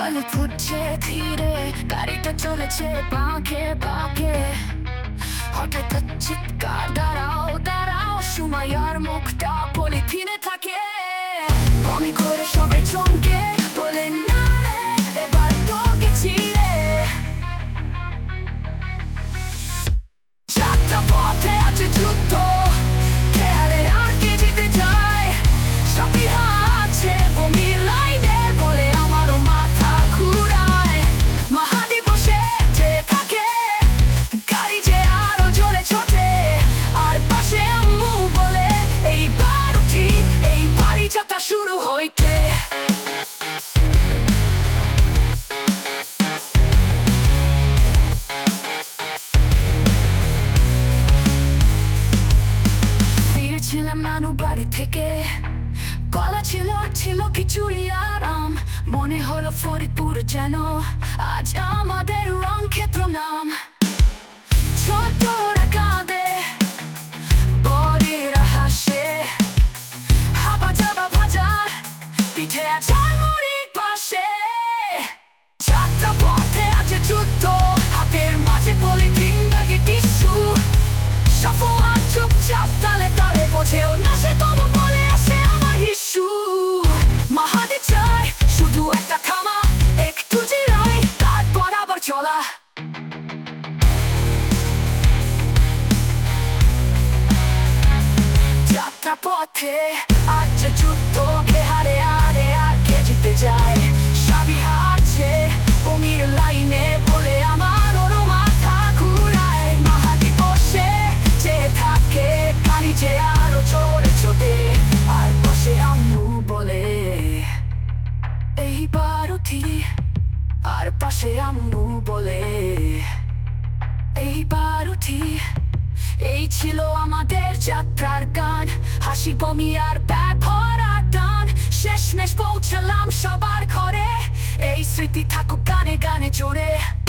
আলো ফুটছে ধীরে, গাড়িটা চলেছে বাঁকে বাঁকে। হঠাৎ চিৎকার, দাঁড়াও দাঁড়াও, সুমাইয়ার মুখটা পলিথিনে থাকে। বমি করে সবাই চমকে বলে, না রে, এবার তো গেছি রে। যাত্রা পথে আছে যুদ্ধ, কে হারে আর কে জিতে যায়। সাথী আছে বমি লাইনে বলে আমারও মাথা ঘুরায়। মাহাদি বসে যে থাকে, গাড়ি যে আরো জোরে ছোটে। আর পাশে আম্মু বলে, এইবার উঠি, এই বাড়ি যাত্রা শুরু হইতে। ফিরছিলাম নানু বাড়ি থেকে, গলা ছিল খিচুড়ি আরাম। মনে হলো ফরিদপুর যেন আজ আমাদের রংক্ষেত্র নাম। ছোটরা কাঁদে, বড়েরা হাসে, হাবা জাবা ভাজা, পিঠে আচার মুড়ির পাশে। যাত্রা পথে আছে যুদ্ধ, হাতের মাঝে পলিথিন ব্যাগে টিস্যু। সাফওয়ান চুপচাপ তালে তালে বোঝেও না সে, তবু বলে আসে আমার হিসু। মাহাদি চায় শুধু একটা থামা, একটু জিরাই, তারপর আবার চলা। যাত্রা পথে আছে যুদ্ধ, কে হারে আরে আর কে জিতে যায়। সাবিহা আছে বমির লাইনে বলে আমার ওরও মাথা ঘুরায়। মাহাদি বসে যে থাকে, গাড়ি যে আরো জোরে ছোটে। আর পাশে আম্মু বলে, এইবার উঠি। আর পাশে আম্মু বলে, এইবার উঠি। এই ছিল আমাদের যাত্রার গান, হাসি বমি আর ব্যবহার টান। শেষমেশ পৌঁছালাম সবার ঘরে, এই স্মৃতি থাকুক গানে গানে জোরে।